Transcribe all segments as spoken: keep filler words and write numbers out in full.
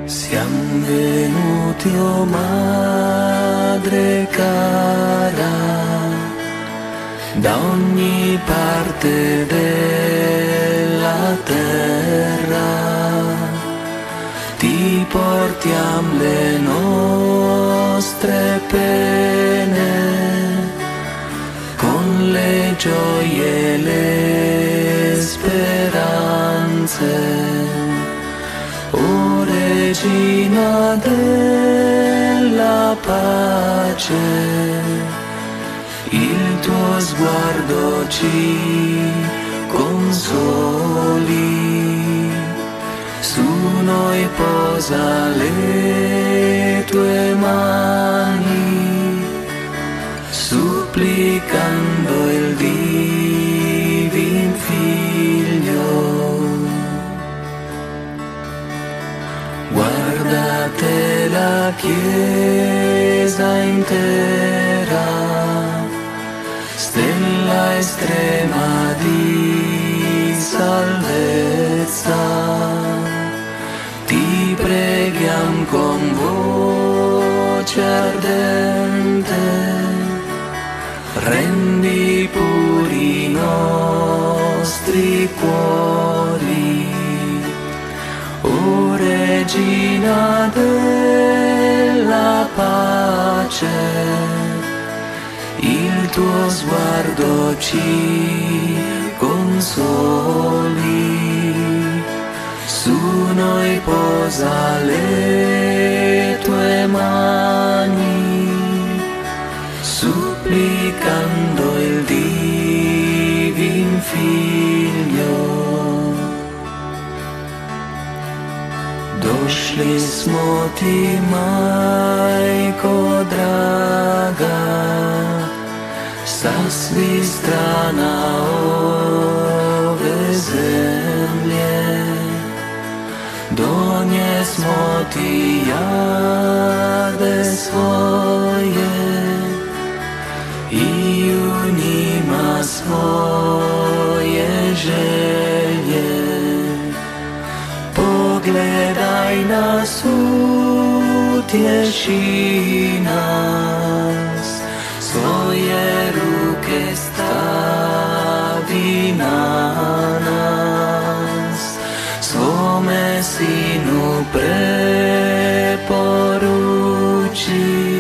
Siamo venuti, oh madre cara, da ogni parte della terra, ti portiamo le nostre pene, con le gioie e le speranze. O Regina della pace, il tuo sguardo ci consoli, su noi posa le tue mani, supplicando il divin Figlio. Guardate la Chiesa intera, stella estrema di salvezza, ti preghiamo con voce ardente, rendi puri i nostri cuori. O Regina della pace, il tuo sguardo ci consoli, su noi posa le tue mani, supplicando il divin Figlio. Došli smo ti, majko draga, sa svih strana ove zemlje. Donjesmo ti jade svoje i u njima svoje želje. Pogledaj nas, utješi nas, svoje ruke stavi na nas, svome Sinu preporuči,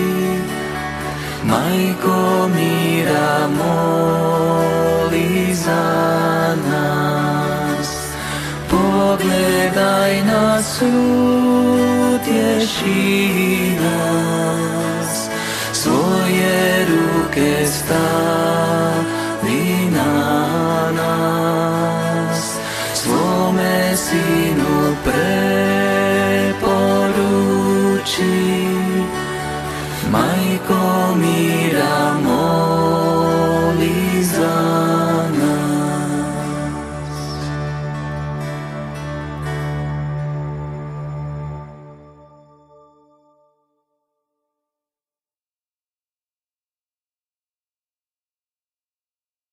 Majko mira moli za nas. Pogledaj nas, utješi nas, svoje ruke stavi na nas, svome Sinu preporuči, Majko mi